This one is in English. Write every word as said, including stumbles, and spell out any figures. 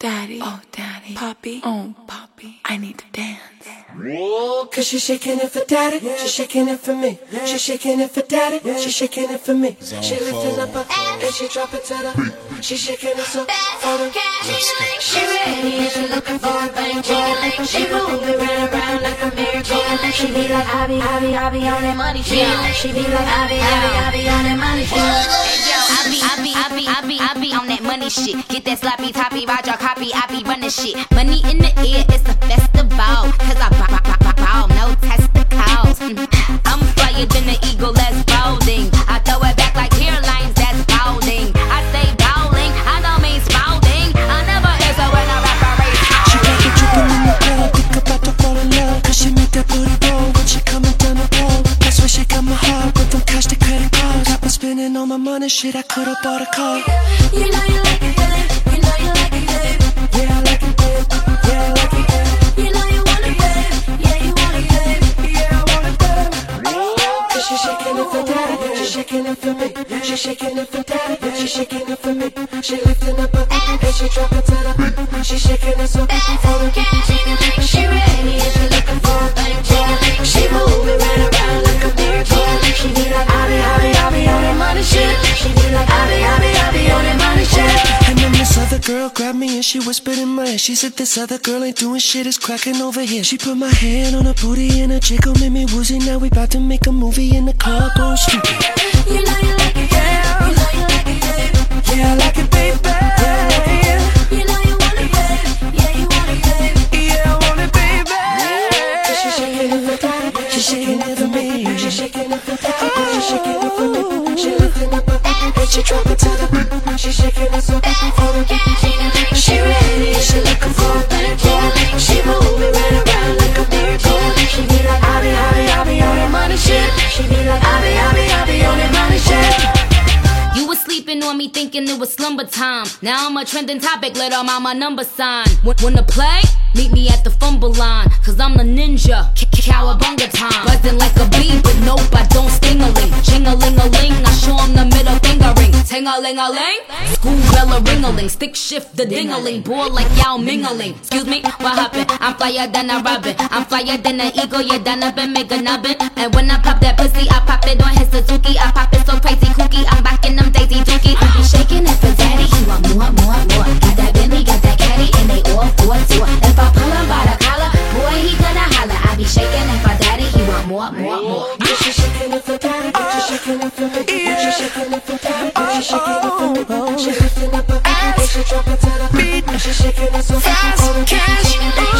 Daddy, oh daddy, Poppy, oh Poppy, I need to dance. Cause she's shaking it for daddy, she's shaking it for me. She's shaking it for daddy, she's shaking it for me. She lifting up her and she drop it to the. She's shaking it so for the. She ready and she looking for a bang jingling. She moving right around like a merry jingling. She be like, I be, I be, I be on that money shit. She be like, I be, I be, I be on that money shit. I be, I be, I be, I be, I be on that money shit. Get that sloppy toppy, ride your copy, I be running shit. Money in the air, it's a festival. Cause I bow, bow, bow, bow, no testicles. I'm flyer than the eagle that's balding. I throw it back like hairlines that's balding. I say bowling, I don't mean spouting. I never answer when I rap a race. She got the drippin' in the club, think about to fall in love. Cause she make that booty roll when she coming down the pole. That's where she got my heart, went from cash to credit cards. Got me spending all my money, shit, I could've bought a car. You know you like it, babe. You know you like it, babe. Yeah, I like it, babe. Yeah, I like it, babe. You know you want it, babe. Yeah, you want it, babe. Yeah, I want it, babe. Cause she's shaking it for daddy, she's shaking it for me. She's shaking it for daddy, she's shaking it for me. She lifting up her and she drop it to the. She's shaking it so for the. She ready and she looking for a bang jingling. She moving right around like a merry jingling. She be like, I be, I be, I be on that money shit. She be like, I be, I be, I be on that money shit. And then this other girl grabbed me and she whispered in my ear. She said this other girl ain't doing shit, it's cracking over here. She put my hand on her booty and her jiggle made me woozy. Now we bout to make a movie in the car going stupid. You know you like it, yeah. You know you like it, babe. Yeah, I like it, baby. You know you want it, babe. Yeah, you want it, babe. Yeah, I want it, baby. Cause she's shaking it for daddy, she's shaking it for me. She's shaking it for daddy, she's shaking it for me. She lifting up her and she drop it to the. She's shaking it so for the. She ready and she looking for a better jingling. She moving right around like a merry jingling. She be like, I be, I be, I be on that money shit. She be like, I be, I be, I be on that money shit. You was sleeping on me thinking it was slumber time. Now I'm a trending topic, let all my number sign. When, when to play? Meet me at the fumble line. Cause I'm the ninja, cowabunga time. Buzzing like a bee, but nope, I don't sting-a-ling. Ching-a-ling-a-ling, I show 'em the middle finger ring. Ting-a-ling-a-ling, school bell a ring-a-ling. Stick shift the ding-a-ling, boy like y'all mingling. Excuse me, what happened? I'm flyer than a robin. I'm flyer than an eagle, you done up and make a nubbin. And when I pop that pussy, I pop it on his Suzuki. I pop it so crazy kooky, I'm back in them Daisy Dookie. I be shaking it for daddy, he want more, more, more. Got that Bentley, got that caddy, and they all for two. If I pull him by the collar, boy, he gonna holler. I be shaking it for daddy, he want more, more, more. Yeah, she's shaking it for daddy, she's shaking it for me. She's shaking it for daddy, she's shaking it for me. She lifting up her and she drop it to the beat. She's shaking it so fast, cash.